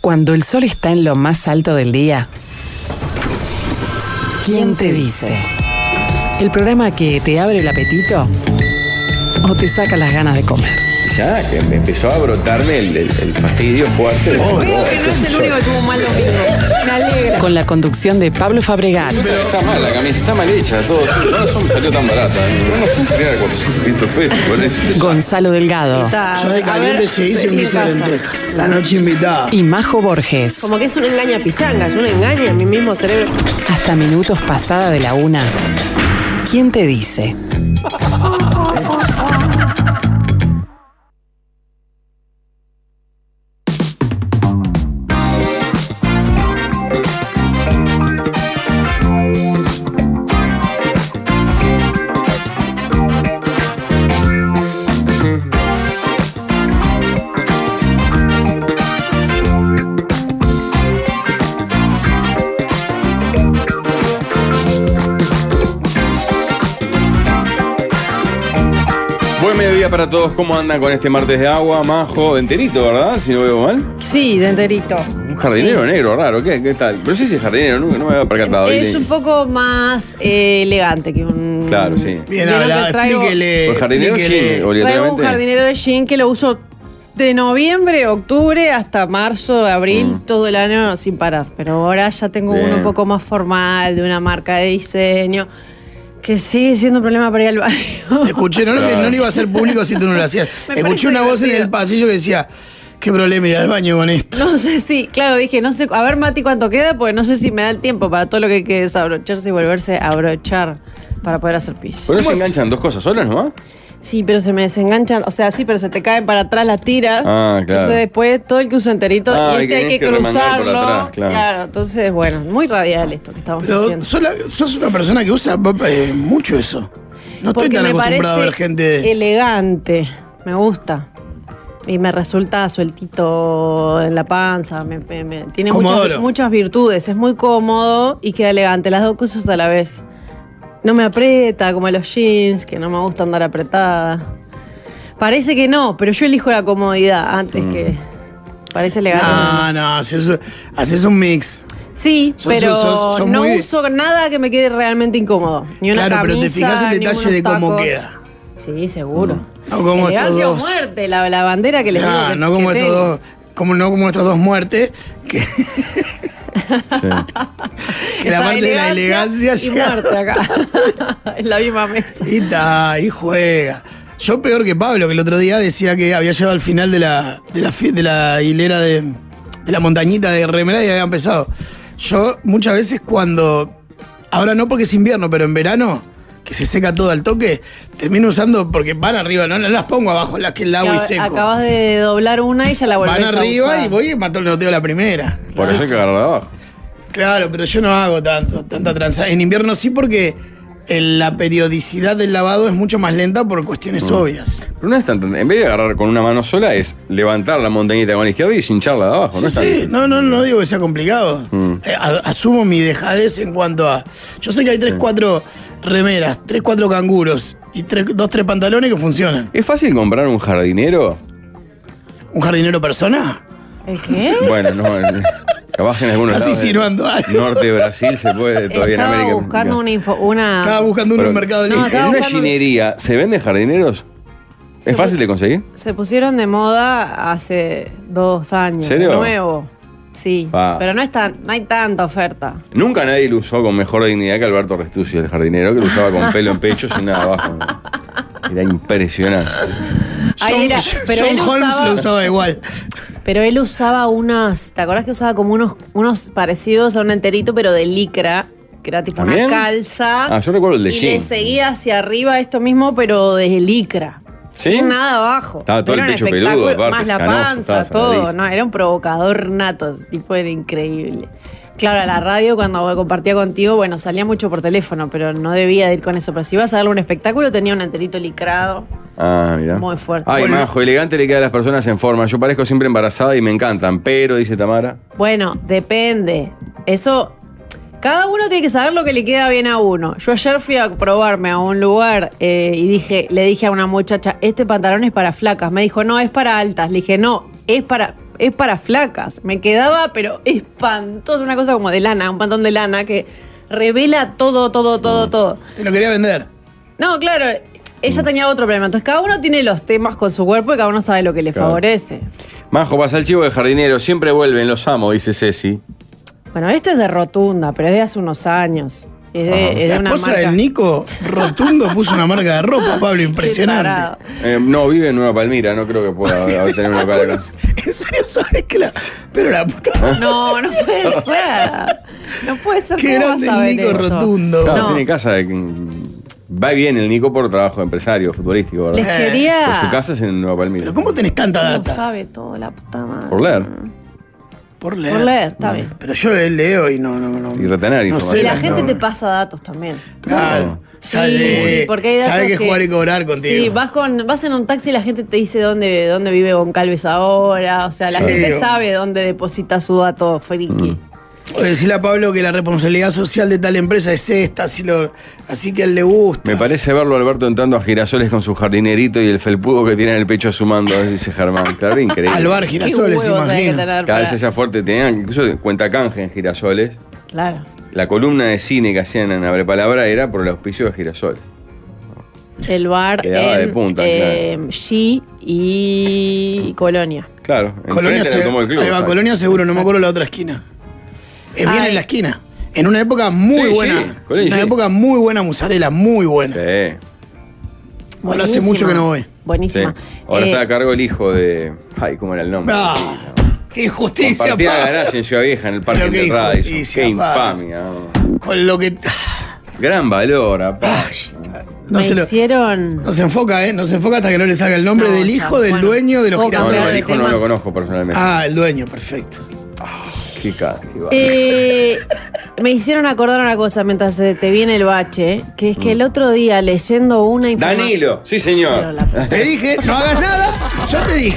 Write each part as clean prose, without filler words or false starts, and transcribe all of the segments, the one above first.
Cuando el sol está en lo más alto del día, ¿quién te dice? El programa que te abre el apetito o te saca las ganas de comer. Ya, que me empezó a brotarme el fastidio fuerte. Veo que no es el único que tuvo un mal domingo. Me alegra. Con la conducción de Pablo Fabregat. Pero está mal, la camisa está mal hecha. Todo, no me salió tan barata. No sé si era 400 pesos. Gonzalo Delgado. Yo de caliente hice un guiso de lentejas. La noche invitada. Y Majo Borges. Como que es una engaña pichanga, es una engaña a mi mismo cerebro. Hasta minutos pasada de la 1. ¿Quién te dice? Buen mediodía para todos. ¿Cómo andan con este martes de agua? Majo, de enterito, ¿verdad? Si no veo mal. Sí, de enterito. Un jardinero negro, raro. ¿Qué tal? Pero sí, jardinero, no me había percatado. Es un poco más elegante que un... Claro, sí. Bien hablado, explíquele. ¿Por jardinero explíquele. sí, Traigo obligatoriamente? un jardinero de jean que lo uso de noviembre, octubre hasta marzo, abril, todo el año sin parar. Pero ahora ya tengo Bien. uno un poco más formal, de una marca de diseño, que sigue siendo un problema para ir al baño. Escuché, no lo iba a hacer público si tú no lo hacías. Me Escuché parece una voz en divertido. el pasillo que decía, qué problema ir al baño con esto. No sé si, claro, dije, no sé, a ver Mati cuánto queda, porque no sé si me da el tiempo para todo lo que hay que desabrocharse y volverse a abrochar para poder hacer pis. ¿Por eso se enganchan dos cosas solas nomás? Sí, pero se me desenganchan, o sea, sí, pero se te caen para atrás las tiras. Ah, claro. Entonces después todo el que usa enterito Ah, y y hay que tenés que remangar por cruzarlo. atrás, claro. Entonces, bueno, muy radial esto que estamos Pero haciendo. sos una persona que usa mucho eso. No Porque estoy tan me acostumbrado a ver parece gente. elegante, me gusta. Y me resulta sueltito en la panza, tiene Comodoro. muchas virtudes, es muy cómodo y queda elegante, las dos cosas a la vez. No me aprieta como los jeans, que no me gusta andar apretada. Parece que no, pero yo elijo la comodidad antes que... Parece elegante. No, haces un mix. Sí, Sos- pero sos no muy- uso nada que me quede realmente incómodo. Ni una Claro, camisa, pero te fijas el ni detalle unos de cómo tacos. queda. Sí, seguro. No como estos Elegancia o dos. muerte, la bandera que les digo que, No como que estos tengo. dos. Como estas dos muertes. Que que la Esa parte de la elegancia y llega. muerte acá. En la misma mesa. Y juega. Yo peor que Pablo, que el otro día decía que había llegado al final de la hilera de la montañita de remera y había empezado. Yo muchas veces cuando, ahora no porque es invierno, pero en verano, que se seca todo al toque, termino usando, porque van arriba, no las pongo abajo, las que el agua y seco. Acabas de doblar una y ya la volvés Van arriba a usar. y voy y mato el noteo la primera. Por eso hay que agarrar de abajo. Claro, pero yo no hago tanta tranza. En invierno sí porque la periodicidad del lavado es mucho más lenta por cuestiones obvias. Pero no es tan. En vez de agarrar con una mano sola, es levantar la montañita con la izquierda y hincharla de abajo. Sí, no es tan. sí, no digo que sea complicado. Asumo mi dejadez en cuanto a... Yo sé que hay 3-4 remeras, 3-4 canguros y 2-3 pantalones que funcionan. ¿Es fácil comprar un jardinero? ¿Un jardinero persona? ¿El qué? Bueno, no. Capaz en algunos Estás lados. insinuando algo. Norte de Brasil se puede, todavía en Estaba América. buscando una... Estaba buscando uno en Mercado No, Libre. estaba ¿En una buscando- ginería se venden jardineros? Se ¿Es fácil de conseguir? Se pusieron de moda hace 2 años. ¿Serio? De nuevo. Sí, Ah. pero no hay tanta oferta. Nunca nadie lo usó con mejor dignidad que Alberto Restuccio, el jardinero, que lo usaba con pelo en pecho sin nada abajo. Era impresionante. Ahí era, pero John él Holmes usaba- lo usaba igual. Pero él usaba unas, ¿te acordás que usaba como unos parecidos a un enterito, pero de licra? Que era tipo ¿También? una calza. Ah, yo recuerdo el de Y jean. le seguía hacia arriba esto mismo, pero de licra. ¿Sí? Sin nada abajo. Estaba todo Era el un pecho espectáculo, peludo, aparte, más la canoso, panza, estaba todo. saladísimo. No, era un provocador nato, ese tipo era increíble. Claro, a la radio cuando compartía contigo, bueno, salía mucho por teléfono, pero no debía de ir con eso. Pero si ibas a darle un espectáculo, tenía un enterito licrado. Ah, mira. Muy fuerte. Ay, Bueno. Majo, elegante le queda a las personas en forma. Yo parezco siempre embarazada y me encantan, pero, dice Tamara. Bueno, depende. Eso Cada uno tiene que saber lo que le queda bien a uno. Yo ayer fui a probarme a un lugar y le dije a una muchacha, este pantalón es para flacas. Me dijo, no, es para altas. Le dije, no, es para flacas. Me quedaba, pero espantoso, una cosa como de lana, un pantalón de lana que revela todo. Te lo quería vender. No, claro, ella tenía otro problema. Entonces cada uno tiene los temas con su cuerpo y cada uno sabe lo que le favorece. Majo, pasa el chivo de jardinero. Siempre vuelven, los amo, dice Ceci. Bueno, este es de Rotunda, pero es de hace unos años. Es de La una esposa marca. del Nico, Rotundo, puso una marca de ropa, Pablo, impresionante. No, vive en Nueva Palmira, no creo que pueda tener una cara acá. ¿En serio sabes que la.? Pero la puta. No puede ser. No puede ser. Qué ¿Cómo grande vas a el ver Nico eso? Rotundo. No, No. tiene casa va bien el Nico por trabajo de empresario, futbolístico, ¿verdad? Les quería. Pero su casa es en Nueva Palmira. Pero ¿cómo tenés tanta ¿Cómo data? sabe todo la puta madre? Por leer. Por leer. Por leer, está bien. Pero yo leo y no. Y retener no información. Y la las gente no. te pasa datos también. Claro. Sí, porque hay datos sabe que jugar y cobrar contigo. Sí, vas en un taxi y la gente te dice dónde vive Goncalves ahora. O sea, la Sí. gente sabe dónde deposita su dato friki. O decirle a Pablo que la responsabilidad social de tal empresa es esta, así que a él le gusta. Me parece verlo a Alberto entrando a Girasoles con su jardinerito y el felpudo que tiene en el pecho sumando, dice Germán. Claro, increíble. Al bar Girasoles, Qué huevos hay que imagino. tener Cada vez para- esa fuerte, tenían incluso cuenta canje en Girasoles. Claro. La columna de cine que hacían en Abre Palabra era por el auspicio de Girasoles. El bar Quedaba de en punta, claro. G y Colonia. Claro, Colonia, enfrente del Automóvil Club. ahí va, exacto. Colonia seguro, no me acuerdo la otra esquina. Es bien Ay. en la esquina. En una época muy Sí, buena. sí, Colonia, una sí. época muy buena, mozzarella, muy buena. Sí, Ahora hace Buenísima. mucho que no voy. sí. Buenísima. Ahora está a cargo el hijo de. Ay, ¿cómo era el nombre? Ah, qué injusticia, Compartía pa. garaje en Ciudad Vieja, en el Parque Pero qué de Radisson. injusticia, Qué pa. infamia. ¿no? Con lo que. Gran valor, apá. No Me se lo- hicieron. No se enfoca, ¿eh? No se enfoca hasta que no le salga el nombre No, del ya, hijo del bueno. dueño de los Puedo No, cambiar no, de el hijo no tema. lo conozco personalmente. Ah, el dueño, perfecto. Qué cara, qué va. Me hicieron acordar una cosa mientras te viene el bache, que es que el otro día leyendo una información. Danilo, sí Pero señor. la- Te dije, no hagas nada. Yo te dije,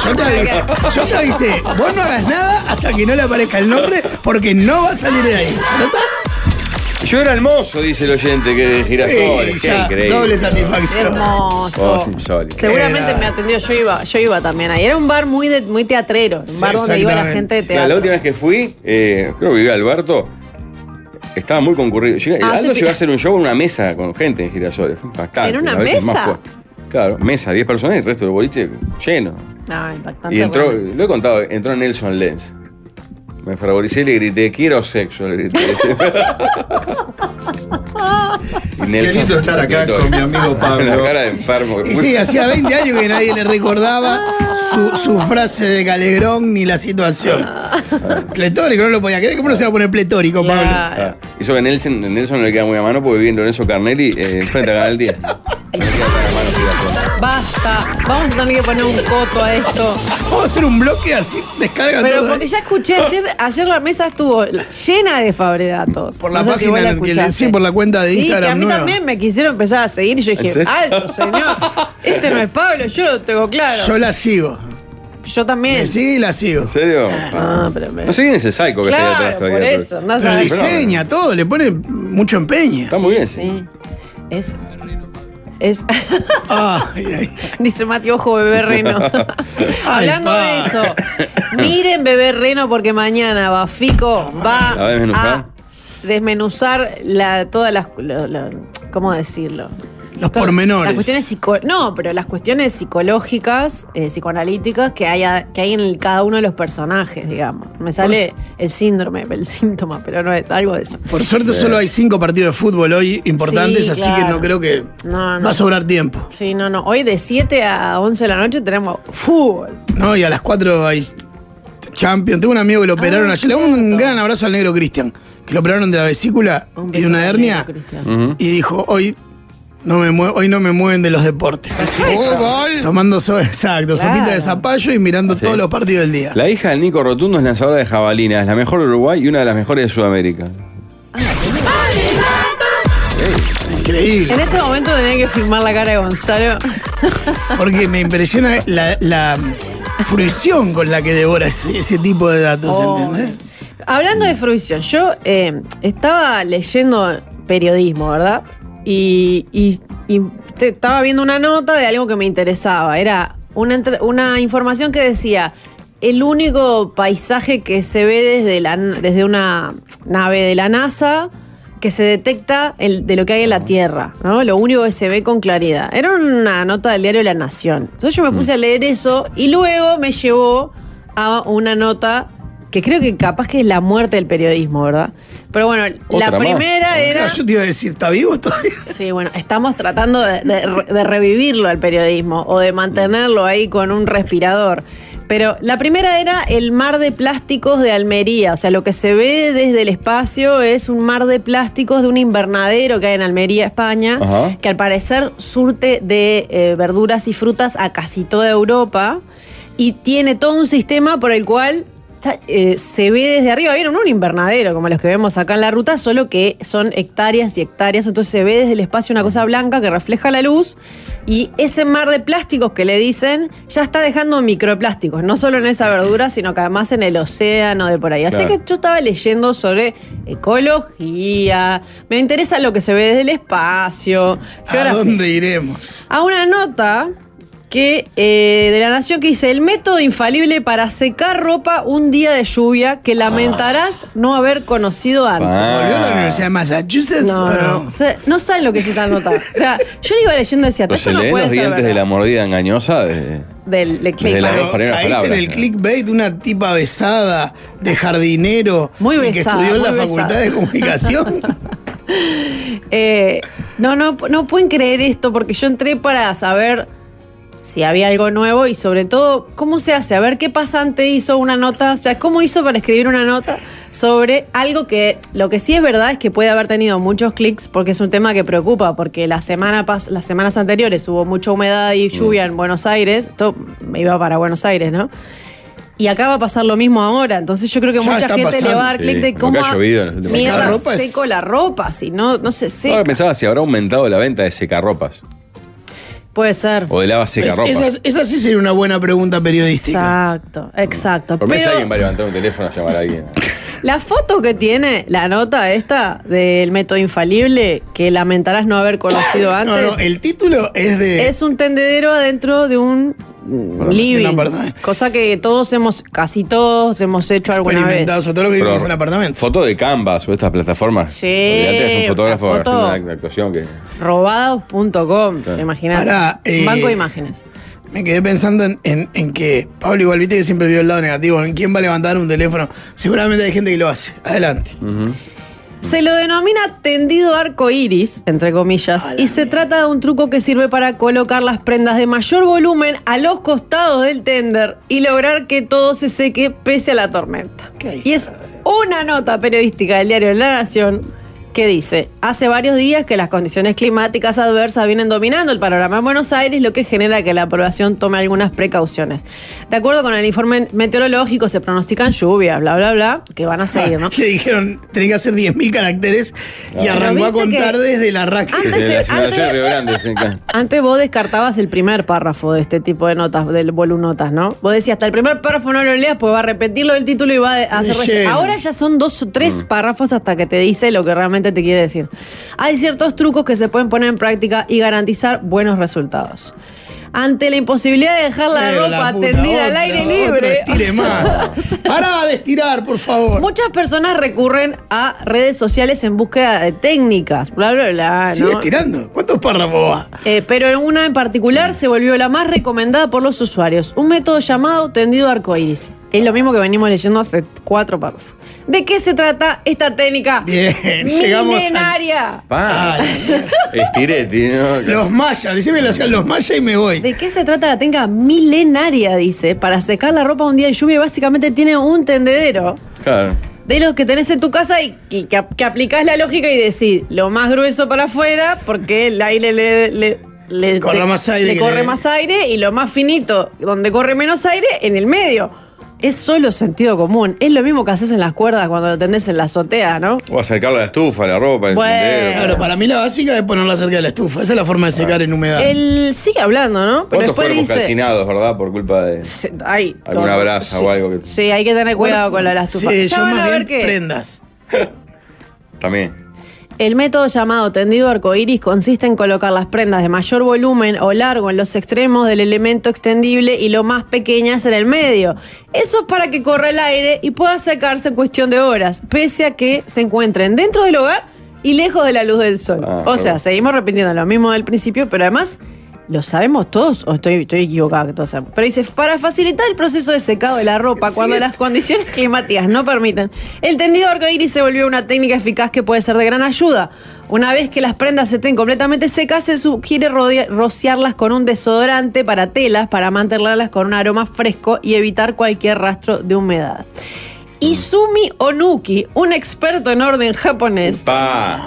yo te avisé. Vos no hagas nada hasta que no le aparezca el nombre porque no va a salir de ahí. ¿No está? Yo era el mozo, dice el oyente, que de Girasoles. Qué ya, increíble. doble satisfacción. Hermoso. Cosas insólitas. Seguramente Era- me atendió, yo iba también ahí. Era un bar muy teatrero, un Sí, bar donde iba la gente de O sea, teatro. la última vez que fui, creo que vivía Alberto, estaba muy concurrido. Aldo se llegó a hacer un show en una mesa con gente en Girasoles. Fue impactante. ¿En una a veces mesa? más fue. Claro, mesa, 10 personas y el resto del boliche lleno. No, impactante. Y entró, bueno. lo he contado, entró Nelson Lenz. Me favoricé y le grité, quiero sexo, le grité. Y Qué lindo estar acá gritó, con mi amigo Pablo. La cara de enfermo. que Y fue. sí, hacía 20 años que nadie le recordaba su frase de Calegrón ni la situación. Pletórico, no lo podía creer. ¿Cómo no se va a poner pletórico, Pablo? Claro. Ah, hizo que Nelson no le queda muy a mano porque vive en Lorenzo Carnelli enfrente a Canal 10. Basta, vamos a tener que poner un coto a esto. Vamos a hacer un bloque así, descarga Pero todo. porque ya escuché ayer la mesa estuvo llena de Fabredatos. Por la No sé si vos página, escuchaste. sí, por la cuenta de Sí, que Instagram a mí nueva. también me quisieron empezar a seguir y yo ¿En dije, serio? alto, señor. Este no es Pablo, yo lo tengo claro. Yo la sigo. Yo también. Me sigue y la sigo. ¿En serio? Ah, pero me- No sé quién es el psycho que está ahí Claro, atrás todavía. por pero- eso, andás Pero a ver. diseña todo, le pone mucho empeño. Está muy bien. Sí. Es. Ay, ay. Dice Mati, ojo, bebé reno. Hablando pa. de eso, miren bebé reno porque mañana Bafico va ¿La va a desmenuzar? a desmenuzar todas las. ¿Cómo decirlo? Los pormenores. Las cuestiones no, pero las cuestiones psicológicas, psicoanalíticas que hay en cada uno de los personajes, digamos. Me sale el síntoma, pero no es algo de eso. Por suerte solo hay 5 partidos de fútbol hoy importantes, Sí, así claro. que no creo que No, no. va a sobrar tiempo. Sí, no. Hoy de 7 a 11 de la noche tenemos fútbol. No, y a las 4 hay Champions. Tengo un amigo que lo operaron ayer. Le damos un gran abrazo al negro Cristian, que lo operaron de la vesícula Un y beso de una al hernia. negro Cristian. Y dijo, hoy no me mueven de los deportes. Tomando exacto, Claro. sopita de zapallo y mirando todos los partidos del día. La hija del Nico Rotundo es lanzadora de jabalina, es la mejor de Uruguay y una de las mejores de Sudamérica. Increíble. En este momento tenía que filmar la cara de Gonzalo. Porque me impresiona la fruición con la que devora ese tipo de datos, Oh. ¿entendés? Hablando de fruición, yo estaba leyendo periodismo, ¿verdad? Y estaba viendo una nota de algo que me interesaba. Era una información que decía: el único paisaje que se ve desde una nave de la NASA que se detecta de lo que hay en la Tierra, ¿no? Lo único que se ve con claridad. Era una nota del diario La Nación. Entonces yo me puse a leer eso y luego me llevó a una nota que creo que capaz que es la muerte del periodismo, ¿verdad? Pero bueno, la primera era... Yo te iba a decir, ¿está vivo todavía? Sí, bueno, estamos tratando de revivirlo al periodismo o de mantenerlo ahí con un respirador. Pero la primera era el mar de plásticos de Almería. O sea, lo que se ve desde el espacio es un mar de plásticos de un invernadero que hay en Almería, España, Ajá. que al parecer surte de verduras y frutas a casi toda Europa y tiene todo un sistema por el cual se ve desde arriba. ¿Vieron? Un invernadero como los que vemos acá en la ruta, solo que son hectáreas y hectáreas. Entonces se ve desde el espacio una cosa blanca que refleja la luz. Y ese mar de plásticos que le dicen ya está dejando microplásticos, no solo en esa verdura, sino que además en el océano de por ahí. Así Claro. que yo estaba leyendo sobre ecología, me interesa lo que se ve desde el espacio. ¿A geografía. dónde iremos? A una nota que de La Nación que dice: el método infalible para secar ropa un día de lluvia que lamentarás no haber conocido antes. ¿Volvió a la Universidad de Massachusetts No, o no, no? o sea, no saben lo que es esa nota. O sea, yo le iba leyendo y decía: Pero esto se no leen puede los ser dientes de verdad. la mordida engañosa de Del Desde clickbait. la- Pero primeras caíste palabras, en el ¿no? clickbait, una tipa besada de jardinero Muy y que besada, estudió en la muy Facultad besada. de Comunicación. No pueden creer esto porque yo entré para saber si había algo nuevo y sobre todo cómo se hace, a ver qué pasante hizo una nota, o sea, cómo hizo para escribir una nota sobre algo que lo que sí es verdad es que puede haber tenido muchos clics porque es un tema que preocupa, porque las semanas anteriores hubo mucha humedad y lluvia en Buenos Aires, esto me iba para Buenos Aires, ¿no? Y acá va a pasar lo mismo ahora. Entonces yo creo que Ya mucha está gente le va a dar pasando. clic Sí, de lo cómo que ha llovido en los últimos mierda días. La ropa es- seco la ropa, si no se seca. Ahora pensaba si habrá aumentado la venta de secarropas Puede ser. o de lava secarropas. Esa sí sería una buena pregunta periodística. Exacto. Por mí si Pero alguien va a levantar un teléfono a llamar a alguien. la foto que tiene la nota esta del método infalible, que lamentarás no haber conocido antes, No, el título es de... es un tendedero adentro de un living. un apartamento. Cosa que casi todos hemos hecho alguna vez. experimentados, o todo lo que vivimos en apartamento. Foto de Canvas o estas plataformas. Sí, Olvídate, es un fotógrafo una foto. haciendo una actuación que. Robados.com, ¿se imaginan? Pará, Un banco de imágenes. Me quedé pensando en que Pablo igual viste que siempre vio el lado negativo. ¿En quién va a levantar un teléfono? Seguramente hay gente que lo hace. Adelante. Se lo denomina tendido arco iris, entre comillas, y se trata de un truco que sirve para colocar las prendas de mayor volumen a los costados del tender y lograr que todo se seque pese a la tormenta. ¿Qué Y es una nota periodística del diario La Nación que dice: hace varios días que las condiciones climáticas adversas vienen dominando el panorama en Buenos Aires, lo que genera que la población tome algunas precauciones. De acuerdo con el informe meteorológico, se pronostican lluvias, bla, bla, bla, que van a seguir, ¿no? Le dijeron, tenés que hacer 10.000 caracteres y arrancó a viste contar que- desde la raqueta. Antes Desde la antes- simulación de Río Grande. sí, claro. Antes vos descartabas el primer párrafo de este tipo de notas, del volunotas, ¿no? Vos decías, hasta el primer párrafo no lo leas, pues va a repetirlo del título y va a hacer Relleno. relleno. Ahora ya son 2 o 3 párrafos hasta que te dice lo que realmente te quiere decir. Hay ciertos trucos que se pueden poner en práctica y garantizar buenos resultados. Ante la imposibilidad de dejar la Pero ropa puta, tendida al otro- aire otro libre, estire más. Pará de estirar, por favor. muchas personas recurren a redes sociales en búsqueda de técnicas, bla, bla, bla, Sigue ¿no? estirando. ¿Cuántos párrafos va? Pero una en particular se volvió la más recomendada por los usuarios. Un método llamado tendido arcoíris. Es lo mismo que venimos leyendo hace 4 párrafos. ¿De qué se trata esta técnica? Bien, llegamos a... Milenaria. Pa. Estirete, ¿no? Los mayas, decime los mayas y me voy. ¿De qué se trata la técnica milenaria? Dice, para secar la ropa un día de lluvia básicamente tiene un tendedero Claro. de los que tenés en tu casa y que aplicás la lógica y decís lo más grueso para afuera porque el aire le Corre más aire le que corre le- más aire y lo más finito donde corre menos aire en el medio. es solo sentido común. Es lo mismo que haces en las cuerdas cuando lo tendés en la azotea, ¿no? O acercarlo a la estufa, a la ropa, el Bueno. tendero. Claro, para mí la básica es ponerla cerca de la estufa. Esa es la forma de secar en humedad. Él sigue hablando, ¿no? Pero ¿Cuántos después cuerpos dice... calcinados, verdad? Por culpa de Ay, alguna brasa sí, o algo que... Sí, hay que tener cuidado con lo de la estufa. Sí, Ya yo van más a ver bien que prendas. También. el método llamado tendido arcoíris consiste en colocar las prendas de mayor volumen o largo en los extremos del elemento extendible y lo más pequeñas en el medio. Eso es para que corra el aire y pueda secarse en cuestión de horas, pese a que se encuentren dentro del hogar y lejos de la luz del sol. O sea, seguimos repitiendo lo mismo del principio, pero además... ¿Lo sabemos todos o estoy equivocada que todos sabemos? Pero dice, para facilitar el proceso de secado de la ropa cuando las condiciones climáticas no permiten, el tendido arcoíris se volvió una técnica eficaz que puede ser de gran ayuda. Una vez que las prendas estén completamente secas, se sugiere rociarlas con un desodorante para telas para mantenerlas con un aroma fresco y evitar cualquier rastro de humedad. Izumi Onuki, un experto en orden japonés, ¡Pa!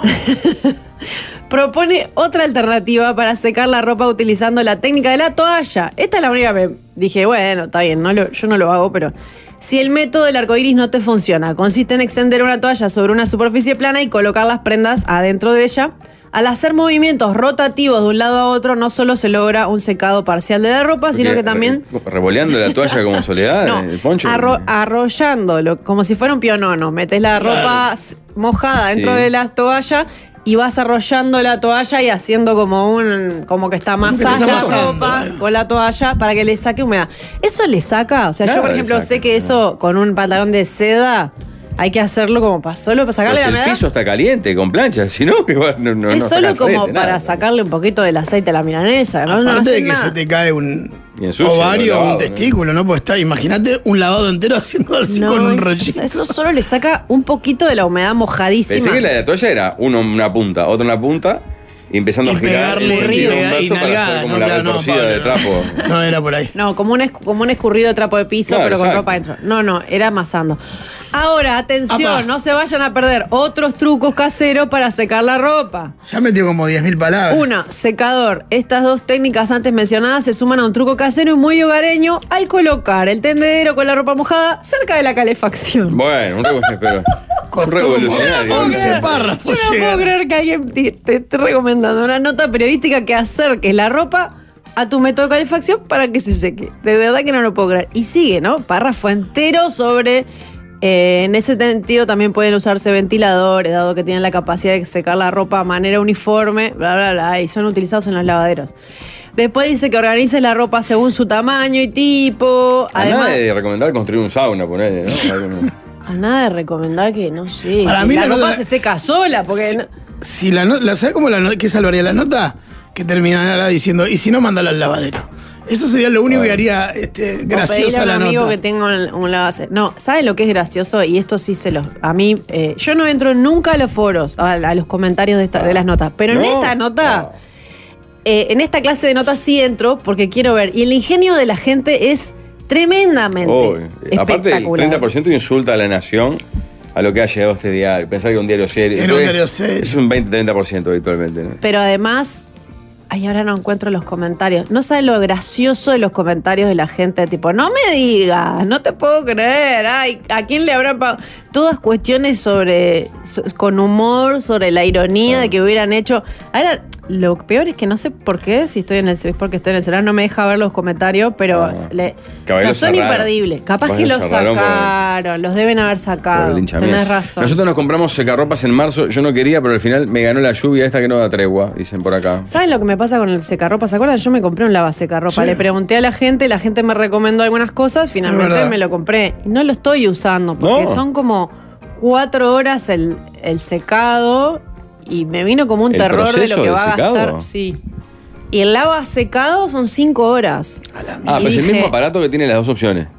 propone otra alternativa para secar la ropa utilizando la técnica de la toalla. Esta es la única que dije, bueno, está bien, yo no lo hago, pero si el método del arcoíris no te funciona, consiste en extender una toalla sobre una superficie plana y colocar las prendas adentro de ella. Al hacer movimientos rotativos de un lado a otro, no solo se logra un secado parcial de la ropa, sino que también... ¿Revoleando la toalla como Soledad? No, ¿El poncho? arrollándolo, como si fuera un pionono. Metes la ropa mojada dentro de la toalla y vas arrollando la toalla y haciendo como que está amasada la ropa con la toalla para que le saque humedad. ¿Eso le saca? O sea, Claro, yo por ejemplo le saca, sé que eso con un pantalón de seda hay que hacerlo como para solo para sacarle la Pero si humedad. el piso está caliente con plancha, si no, igual no Es solo sacas como rete, para nada. sacarle un poquito del aceite a la milanesa. No Aparte hace de que nada. se te cae un Y ensucia, ovario lo o un lavado, testículo, ¿no? Pues está, imagínate un lavado entero haciendo así con un rollito. eso solo le saca un poquito de la humedad mojadísima. Pensé que la de la toalla era uno en una punta, otro en la punta, y empezando Y a girar pegarle, el sentido y inverso para nalgada, hacer como no, la claro, no, retorcida Pablo, de no. trapo. No era por ahí. No, como un escurrido de trapo de piso, Claro, pero con exacto. ropa adentro. No, era amasando. Ahora, atención, Apa. no se vayan a perder otros trucos caseros para secar la ropa. Ya metió como 10.000 palabras. Una, secador. Estas dos técnicas antes mencionadas se suman a un truco casero y muy hogareño al colocar el tendedero con la ropa mojada cerca de la calefacción. Bueno, un Costó revolucionario. como 11 Yo párrafos no puedo llegar. creer que alguien te esté recomendando una nota periodística que acerques la ropa a tu método de calefacción para que se seque. De verdad que no lo puedo creer. Y sigue, ¿no? Párrafo entero sobre... en ese sentido también pueden usarse ventiladores, dado que tienen la capacidad de secar la ropa de manera uniforme, bla, bla, bla, y son utilizados en los lavaderos. Después dice que organices la ropa según su tamaño y tipo. A Además, nada de recomendar construir un sauna, ponele, ¿no? Algo no. a nada de recomendar que, no sé, Para que mí la la ropa nota- se seca sola, porque... Si ¿sabes cómo qué salvaría la nota? Que terminara diciendo, y si no, mándala al lavadero. Eso sería lo único que haría O pedirle graciosa a un la amigo nota. que tenga un lavacero. No, ¿saben lo que es gracioso? Y esto sí a mí, yo no entro nunca a los foros, a los comentarios de las notas. Pero en No. esta nota, en esta clase de notas sí entro porque quiero ver. Y el ingenio de la gente es tremendamente Aparte del espectacular. 30% insulta a la nación a lo que ha llegado este diario. Pensar que es un diario serio. Era un Entonces, diario serio. Es un 20-30% habitualmente, ¿no? Pero además, ay, ahora no encuentro los comentarios. No sabes lo gracioso de los comentarios de la gente, tipo, no me digas, no te puedo creer, ay, ¿a quién le habrán pagado? Todas cuestiones con humor, sobre la ironía de que hubieran hecho. Ahora, lo peor es que no sé por qué, si estoy es porque estoy en el celular, no me deja ver los comentarios, pero o sea, Caballero son cerraron. imperdibles. Capaz Capaz que lo los cerraron sacaron, los deben haber Por sacado. el linchamiento. Tenés razón. Nosotros nos compramos secarropas en marzo. Yo no quería, pero al final me ganó la lluvia esta que no da tregua, dicen por acá. ¿Saben lo que me pasa con el secarropa? ¿Se acuerdan? Yo me compré un lavasecarropa. Sí. Le pregunté a la gente me recomendó algunas cosas, finalmente verdad. me lo compré. Y no lo estoy usando porque No. son como 4 horas el secado y me vino como un ¿El terror de proceso lo que de va a secado? gastar. Sí. Y el lava secado son 5 horas. Ah, Y pero es el dije, mismo aparato que tiene las dos opciones.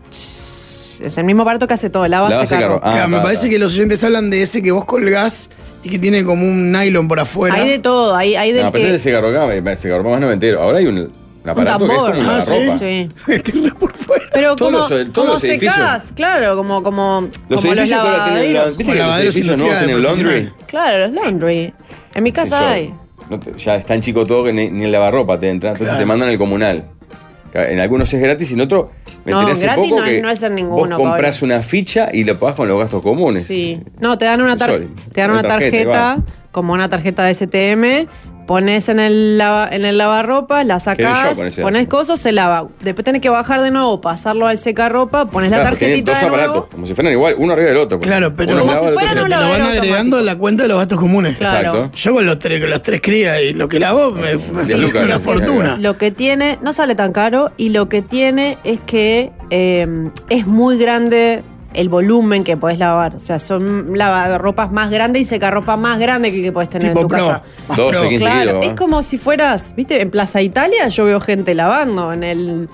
Es el mismo aparato que hace todo, lava Lava secarropa. secarropa. Claro, me está, parece está. que los oyentes hablan de ese que vos colgás y que tiene como un nylon por afuera. Hay de todo, hay del No, pero que... ese secarropa más noventero. Ahora hay un aparato que es tambor. como un Ah, ¿sí? lavarropa. Sí. Estoy re por fuera. Pero Todos como, los- todos los edificios. secás, claro, como Los como edificios que ahora tienen lavaderos. ¿viste que los Lavaderos edificios nuevos tienen industriales, laundry? profesionales. Claro, los laundry. En mi casa Sí, yo- hay. no te- ya es tan chico todo que ni el lavarropa te entra. Entonces Claro. te mandan el comunal. En algunos es gratis y en otros me No, enteré hace gratis poco no- que no es en ninguno, vos comprás una ficha y lo pagás con los gastos comunes. Sí. No, te dan una, Sorry. te dan una tarjeta, como una tarjeta de STM, pones en el lavarropa, la Quedé yo sacás, con ese pones dato. cosas, se lava. Después tenés que bajar de nuevo, pasarlo al secarropa, pones Claro, la porque tienen tarjetita dos de aparatos, nuevo. como si fueran igual, uno arriba del otro. Claro, pero- Uno Como lava, si el otro fueran seca. Te lo van lavadero agregando a la cuenta de los gastos comunes. Claro. Exacto. Yo con los tres crías y lo que lavo me sale lucas, una ¿no? fortuna. Lo que tiene, no sale tan caro, y lo que tiene es que es muy grande el volumen que podés lavar. O sea, son lavarropas más grandes y secarropa más grande que el que podés tener Tipo en tu pro. casa. Más 12, pro. 15 Claro, kilos. es como si fueras, viste, en Plaza Italia yo veo gente lavando en el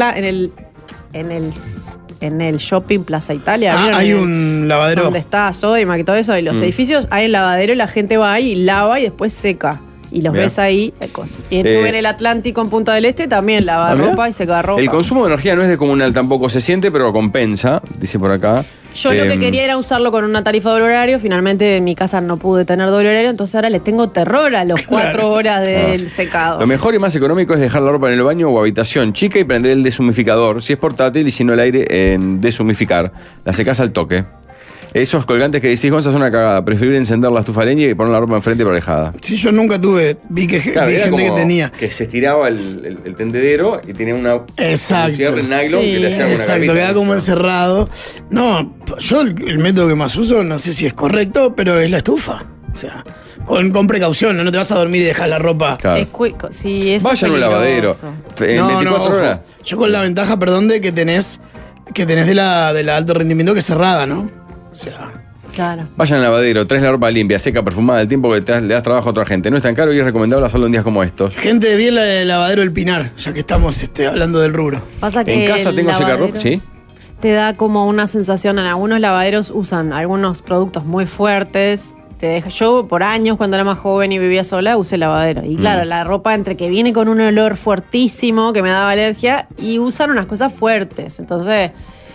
en el shopping Plaza Italia. Ah, ¿vieron? hay En el- un lavadero. donde está Sodimac y todo eso, y los edificios, hay el lavadero y la gente va ahí y lava y después seca. Y los Mirá. ves ahí, cosas. Y estuve en el Atlántico, en Punta del Este, también lava mirá. ropa y seca ropa. El consumo de energía no es descomunal, tampoco se siente, pero compensa, dice por acá. Yo lo que quería era usarlo con una tarifa doble horario. Finalmente en mi casa no pude tener doble horario, entonces ahora le tengo terror a los 4 horas del secado. Lo mejor y más económico es dejar la ropa en el baño o habitación chica y prender el deshumificador, si es portátil, y si no el aire en deshumificar. La secás al toque. Esos colgantes que decís, Gonza, son una cagada. Preferible encender la estufa de leña y poner la ropa enfrente pero alejada. Sí, yo nunca tuve. Vi que Claro, vi era gente que como tenía. que se estiraba el tendedero y tenía Exacto. un cierre en nylon Sí. que le hacía una Exacto, capita. queda como encerrado. No, yo el método que más uso, no sé si es correcto, pero es la estufa. O sea, con precaución, no te vas a dormir y dejas la ropa. Claro. Sí, eso Vaya es en un lavadero. peligroso. En No, 24 ojo. horas. Yo con la ventaja, perdón, de que tenés de la alto rendimiento que es cerrada, ¿no? O sea, Claro. Vaya al lavadero, traes la ropa limpia, seca, perfumada, el tiempo que le das trabajo a otra gente. No es tan caro y es recomendable hacerlo en días como estos. gente de bien la del lavadero El Pinar, ya que estamos hablando del rubro. Pasa que En casa el tengo secarropa, lavadero sí. te da como una sensación. En algunos lavaderos usan algunos productos muy fuertes. Yo por años, cuando era más joven y vivía sola, usé lavadero. Y claro, la ropa entre que viene con un olor fuertísimo que me daba alergia y usan unas cosas fuertes. Entonces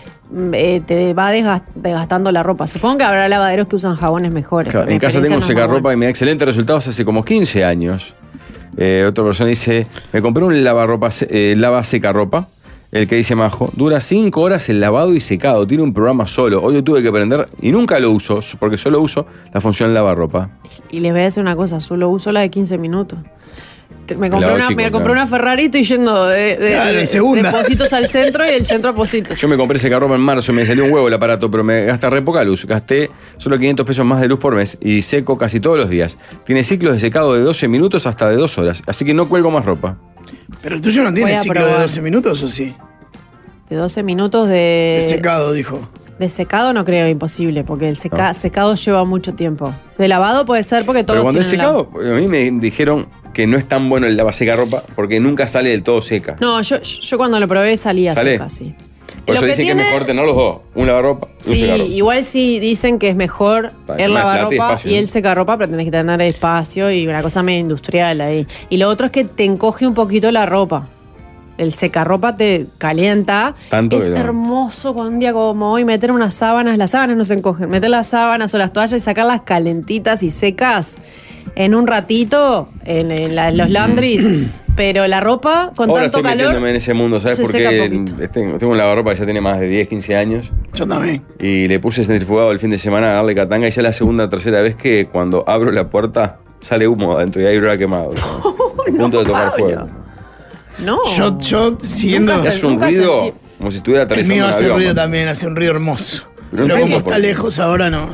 te va desgastando la ropa. Supongo que habrá lavaderos que usan jabones mejores. Claro, pero en casa experiencia tengo no es muy secarropa buena. y me da excelentes resultados hace como 15 años. Otra persona dice, me compré un lava secarropa, el que dice Majo, dura 5 horas el lavado y secado, tiene un programa solo. Hoy lo tuve que prender y nunca lo uso, porque solo uso la función lavarropa. Y les voy a decir una cosa, solo uso la de 15 minutos. Me compré, lavado una, chico, me compré claro. una Ferrari y estoy yendo Claro, en segunda. de Positos al centro y del centro a Positos. Yo me compré secarropa en marzo, me salió un huevo el aparato, pero me gasta re poca luz. Gasté solo 500 pesos más de luz por mes y seco casi todos los días. Tiene ciclos de secado de 12 minutos hasta de 2 horas, así que no cuelgo más ropa. Pero el tuyo no tiene Voy a ciclo de probar. 12 minutos, ¿o sí? De 12 minutos De secado, dijo. de secado no creo, imposible, porque el secado lleva mucho tiempo. De lavado puede ser porque todos Pero cuando es tienen secado, a mí me dijeron que no es tan bueno el lava secarropa porque nunca sale del todo seca. No, yo cuando lo probé salía ¿Sale? seca, sí. Por eso Lo dicen que tiene- es mejor tener los dos, un lavarropa y un Sí, secarropa. igual sí dicen que es mejor Para el más plata y lavarropa espacio, y ¿no? el secarropa, pero tenés que tener espacio y una cosa medio industrial ahí. Y lo otro es que te encoge un poquito la ropa. El secarropa te calienta. Tanto es que no. hermoso cuando un día como hoy meter unas sábanas, las sábanas no se encogen, meter las sábanas o las toallas y sacarlas calentitas y secas en un ratito en los laundries. Pero la ropa con Ahora tanto estoy calor metiéndome en ese mundo, ¿sabes? se seca Porque poquito. tengo un lavarropa que ya tiene más de 10, 15 años Yo también. y le puse centrifugado el fin de semana a darle catanga y ya es la segunda o tercera vez que cuando abro la puerta sale humo adentro y hay olor a quemado. A punto de tocar Pablo. fuego. No. Yo siguiendo. Nunca Y se- hace un nunca ruido sentí- como si estuviera El aterrizando mío un hace avión. ruido también, hace un ruido hermoso. Pero Pero no como entiendo está por qué. lejos ahora no.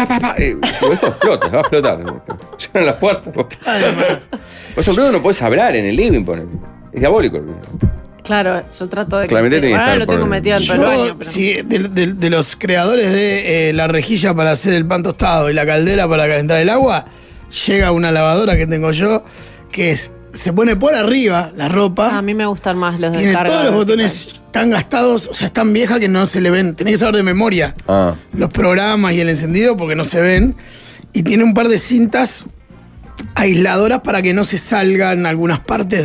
Esto explota, va a explotar. Cierran las puertas. Además. Pues un ruido no puedes hablar en el living, ponele. Es diabólico el ruido. Claro, yo trato de Claramente tiene que ahora estar lo tengo por- metido dentro del baño. Yo, Pero... sí, de los creadores de la rejilla para hacer el pan tostado y la caldera para calentar el agua, llega una lavadora que tengo yo, que se pone por arriba la ropa. A mí me gustan más los de Tiene carga. todos los botones tan gastados, o sea, es tan vieja que no se le ven. Tenés que saber de memoria Ah. los programas y el encendido porque no se ven. Y tiene un par de cintas aisladoras para que no se salgan algunas partes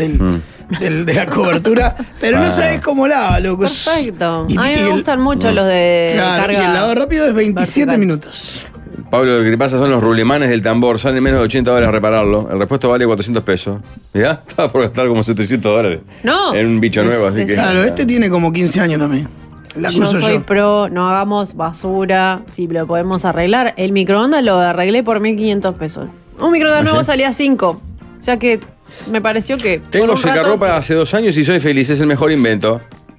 de la cobertura. Pero no Ah. sabés cómo lava, loco. Perfecto. Y- A mí y me el- gustan mucho los de Claro, carga. y el lavado rápido es 27 vertical. minutos. Pablo, lo que te pasa son los rulemanes del tambor. Salen menos de $80 repararlo. El repuesto vale $400. Mirá, estaba por gastar como $700. No. En un bicho nuevo, así que. Claro, este tiene como 15 años también. La Yo cruzo soy yo. pro, no hagamos basura, si lo podemos arreglar. El microondas lo arreglé por $1.500. Un microondas nuevo salía 5. O sea que me pareció que. Tengo por un rato- secarropa hace 2 años y soy feliz. Es el mejor invento.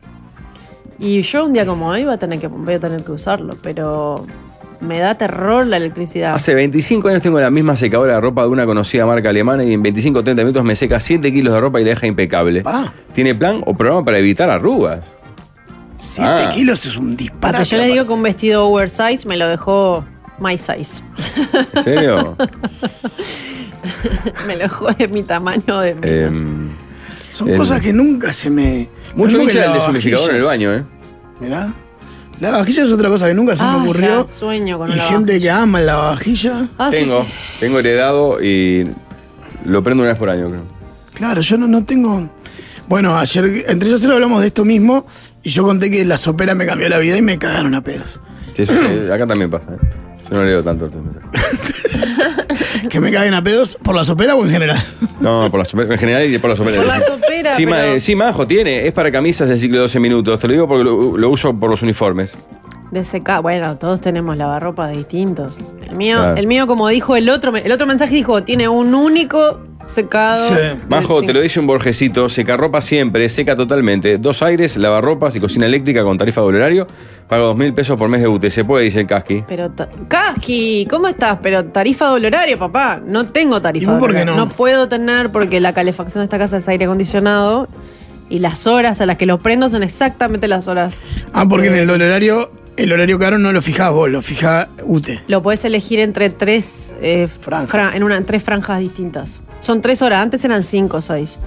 Y yo un día como hoy voy a tener que usarlo, pero me da terror la electricidad. Hace 25 años tengo la misma secadora de ropa de una conocida marca alemana y en 25 o 30 minutos me seca 7 kilos de ropa y la deja impecable. Pa. ¿Tiene plan o programa para evitar arrugas? 7 kilos es un disparate. Porque yo les digo que un vestido oversize me lo dejó my size. ¿En serio? Me lo dejó de mi tamaño de menos. Son cosas que nunca se me. Mucho Mismo que hincha del deshumidificador en el lavavajillas. baño, ¿eh? Mirá. La lavavajilla es otra cosa que nunca se me ocurrió. ya, sueño con Y una gente que ama el lavavajilla. Ah, sí, Tengo, sí. tengo heredado y lo prendo una vez por año, creo. Claro, yo no tengo. Bueno, ayer, entre ellos hablamos de esto mismo y yo conté que la sopera me cambió la vida y me cagaron a pedos. Sí, eso sí, acá también pasa, ¿eh? Yo no leo tanto estos mensajes. Que me caguen a pedos por la sopera o en general. No, por la sopera, en general y por la sopera. Por la sopera, Sí, pero- sí, Majo, tiene. Es para camisas del ciclo de 12 minutos. Te lo digo porque lo uso por los uniformes. De secar. Bueno, todos tenemos lavarropas distintos. Claro. El mío, como dijo el otro mensaje, dijo, tiene un único secado. Sí. Majo, Sí. te lo dice un Borgesito, secarropa siempre, seca totalmente. 2 aires, lavarropas y cocina eléctrica con tarifa de horario. Paga $2.000 por mes de UTE. Se puede, dice el Casqui. Pero, Kaski, ¿cómo estás? Pero tarifa de horario, papá. No tengo ¿Y tarifa vos de por qué horario. no? No puedo tener porque la calefacción de esta casa es aire acondicionado y las horas a las que lo prendo son exactamente las horas. Porque en el horario caro no lo fijás vos, lo fija UTE. Lo puedes elegir entre 3 Franjas. en 3 franjas distintas. Son 3 horas, antes eran 5 o 6.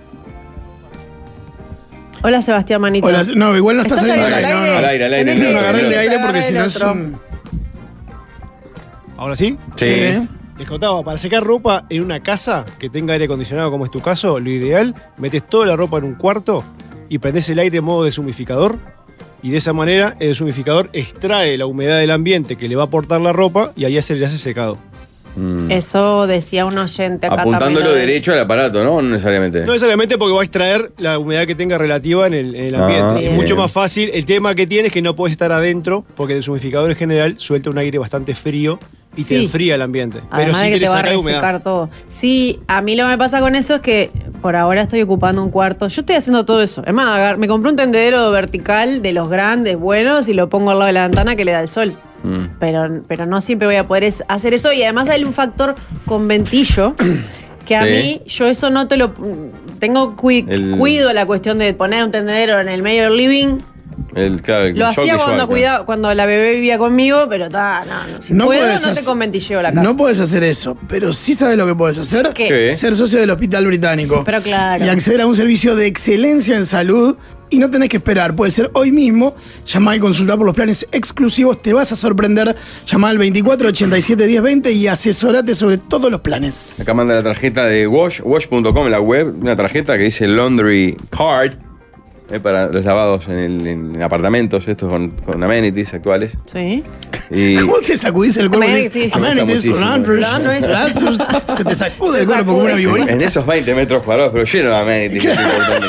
Hola, Sebastián Manito. Hola, no, igual no está ¿Estás saliendo al al aire. No, no. Al aire, al aire, Tenés no, que- no, No agarré el de tenés que aire porque agarrar si el no es otro. un. ¿Ahora sí? Sí. Les contaba, para secar ropa en una casa que tenga aire acondicionado, como es tu caso, lo ideal, metes toda la ropa en un cuarto y prendés el aire en modo deshumificador. Y de esa manera, el deshumificador extrae la humedad del ambiente que le va a aportar la ropa y ahí ya se secado. Eso decía un oyente acá Apuntándolo también, derecho al aparato, ¿no? No necesariamente. No necesariamente porque va a extraer la humedad que tenga relativa en el ambiente. bien. Es mucho más fácil. El tema que tiene es que no puedes estar adentro porque el deshumificador en general suelta un aire bastante frío y te Sí. enfría el ambiente. Pero Además sí de que le te va a saca humedad. resecar todo. Sí, a mí lo que me pasa con eso es que por ahora estoy ocupando un cuarto. Yo estoy haciendo todo eso. Es más, me compré un tendedero vertical de los grandes, buenos, y lo pongo al lado de la ventana que le da el sol. Pero no siempre voy a poder hacer eso. Y además hay un factor con ventillo que a Sí. mí, yo eso no te lo... Cuido la cuestión de poner un tendedero en el medio del living. Claro, el Lo shock hacía visual, claro. cuando la bebé vivía conmigo, pero si No puedo, puedes no te hacer- conventilleo la casa. No puedes hacer eso, pero sí sabes lo que puedes hacer. ¿Qué? ¿Qué? Ser socio del Hospital Británico. Pero claro. Y acceder a un servicio de excelencia en salud y no tenés que esperar. Puede ser hoy mismo. Llama y consulta por los planes exclusivos. Te vas a sorprender. Llama al 24 87 10 20 y asesórate sobre todos los planes. Acá manda la tarjeta de wash.com, la web, una tarjeta que dice Laundry Card, para los lavados en apartamentos, estos con amenities actuales. Sí. Y ¿Cómo te sacudís el cuerpo? Amenities. Amenities, Muchísimo. laundries, brazos. Se te sacude el cuerpo como una viborita. en esos 20 metros cuadrados, pero lleno de amenities. que es importante,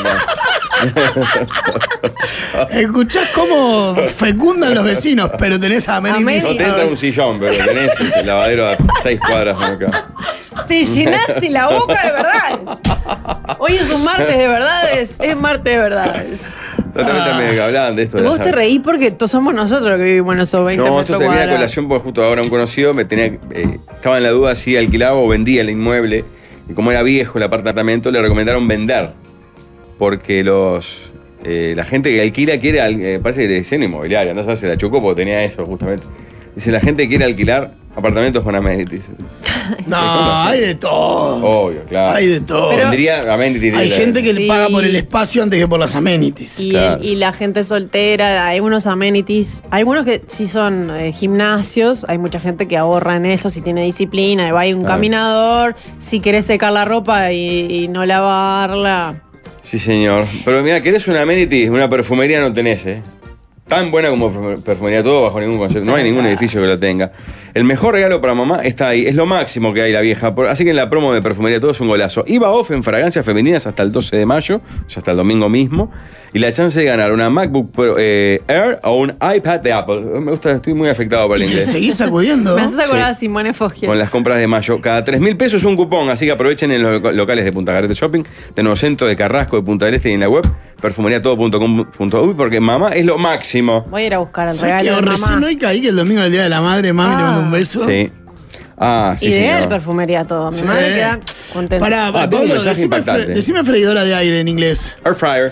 Escuchás cómo fecundan los vecinos, pero tenés amenities. No te entra un sillón, pero tenés el lavadero a 6 cuadras de acá. Te llenaste la boca de verdades. Hoy es un martes de verdades. Es martes de verdades. Totalmente me hablaban de esto. de Vos las- te reís porque somos nosotros los que vivimos en esos 20 No, esto metros se viene a cuadrados. colación porque justo ahora un conocido me tenía, estaba en la duda si alquilaba o vendía el inmueble. Y como era viejo el apartamento, le recomendaron vender. Porque la gente que alquila quiere, parece que le decían inmobiliaria, andás a ver, se la chocó porque tenía eso justamente. Dice, la gente quiere alquilar apartamentos con amenities. No, hay de todo. Obvio, claro. Hay de todo. Pero- Tendría amenities. Hay gente que Sí. le paga por el espacio antes que por las amenities. Y, Claro. y la gente soltera, hay unos amenities. Hay unos que sí son gimnasios, hay mucha gente que ahorra en eso, si tiene disciplina, va hay un Claro. caminador, si querés secar la ropa y no lavarla. Sí, señor. Pero mira, ¿querés una amenity? Una perfumería no tenés, ¿eh? Tan buena como Perfumería Todo, bajo ningún concepto. No hay ningún edificio que lo tenga. El mejor regalo para mamá está ahí. Es lo máximo que hay, la vieja. Así que en la promo de Perfumería Todo es un golazo. IVA off en fragancias femeninas hasta el 12 de mayo, o sea, hasta el domingo mismo. Y la chance de ganar una MacBook Pro, Air o un iPad de Apple. Me gusta, estoy muy afectado por el Y te inglés. seguís sacudiendo. Me haces acordar Sí. a Simone Foggia. Con las compras de mayo. Cada 3.000 pesos un cupón, así que aprovechen en los locales de Punta Carrete Shopping, de Nuevo Centro, de Carrasco, de Punta del Este y en la web perfumeriatodo.com.uy, porque mamá es lo máximo. Voy a ir a buscar el ¿Sabes regalo que de recién mamá. hoy caí que el domingo es el Día de la Madre, mami, te mando un beso? Sí. Ah, sí, Ideal señor. Perfumería Todo. Mi Sí. madre queda contenta. Pará, tengo un Pablo, mensaje impactante. decime freidora de aire en inglés. Air fryer.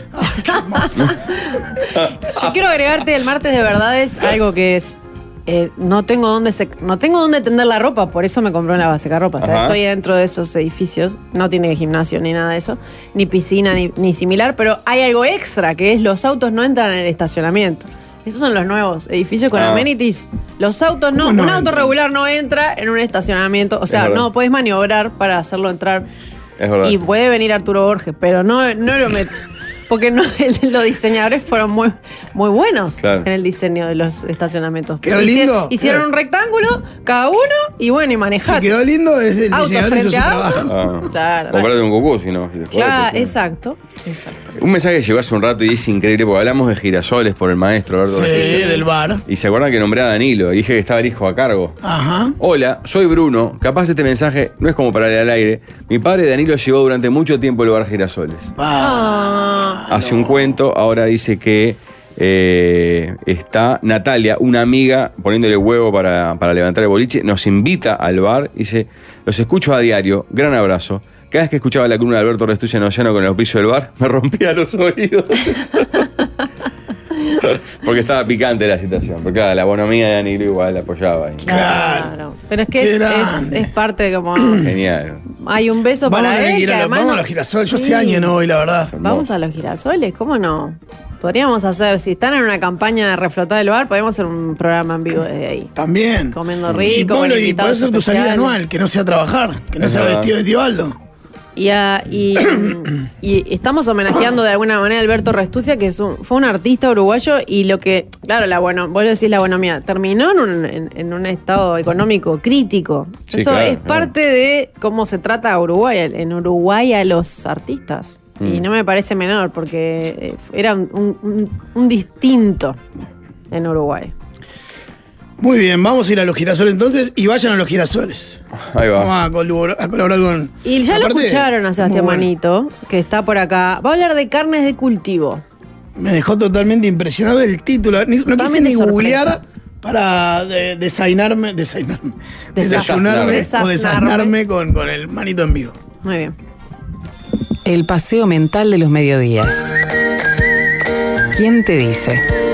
Yo quiero agregarte el martes de verdades algo que es. No tengo dónde tender la ropa, por eso me compré una secarropa. O sea, Ajá. estoy dentro de esos edificios, no tiene gimnasio ni nada de eso, ni piscina ni similar, pero hay algo extra, que es los autos no entran en el estacionamiento. Esos son los nuevos edificios con amenities. Los autos no, ¿Cómo un no auto entran? regular no entra en un estacionamiento. O sea, verdad. no podés maniobrar para hacerlo entrar. Es verdad. Y sí. puede venir Arturo Borges, pero no lo mete. Porque no, los diseñadores fueron muy buenos Claro. en el diseño de los estacionamientos. ¿Quedó lindo? Hicieron un rectángulo, cada uno, y bueno, y Si manejate. quedó lindo, es del Auto diseñador hizo su frente a auto. trabajo. Ah. Claro. Comprate un cucú, si no. Si te Claro, jodes, pues, exacto. Un mensaje que llegó hace un rato y es increíble porque hablamos de girasoles por el maestro Alberto Sí, Restuccia. del bar. Y se acuerdan que nombré a Danilo y dije que estaba el hijo a cargo. Ajá. Hola, soy Bruno. Capaz este mensaje no es como para leer al aire. Mi padre Danilo llevó durante mucho tiempo el bar Girasoles. Hace un cuento, ahora dice que está Natalia, una amiga, poniéndole huevo para levantar el boliche, nos invita al bar. Dice, los escucho a diario, gran abrazo. Cada vez que escuchaba la columna de Alberto Restuccia en Océano con el auspicio del bar, me rompía los oídos. Porque estaba picante la situación. Porque claro, la bonomía de Danilo igual la apoyaba. ahí. Claro. Pero es Qué que grande. es parte de como. Genial. Hay un beso Vamos a para tener él. que ir Que a, además vamos no- a los girasoles. Yo Sí. hace años no voy, la verdad. Vamos a los girasoles, ¿cómo no? Podríamos hacer, si están en una campaña de reflotar el bar, podemos hacer un programa en vivo desde ahí. También. Comiendo Y rico, Pablo, con y invitados podés hacer tu salida especiales. anual, que no sea trabajar, que no Es sea verdad. vestido de Tibaldo. Y estamos homenajeando de alguna manera a Alberto Restuccia, que fue un artista uruguayo, y lo que, claro, vos lo decís, la bonomía, terminó en un estado económico crítico. Sí, Eso claro, es parte de cómo se trata a Uruguay, en Uruguay a los artistas. Y no me parece menor, porque era un distinto en Uruguay. Muy bien, vamos a ir a los girasoles entonces y vayan a los girasoles. Ahí va. Vamos a colaborar con. Y ya lo Aparte, escucharon a Sebastián muy bueno. Manito, que está por acá. Va a hablar de carnes de cultivo. Me dejó totalmente impresionado el título. No quise Totalmente ni sorpresa. googlear para desayunarme Desasnarme. o desasnarme con el Manito en vivo. Muy bien. El paseo mental de los mediodías. ¿Quién te dice?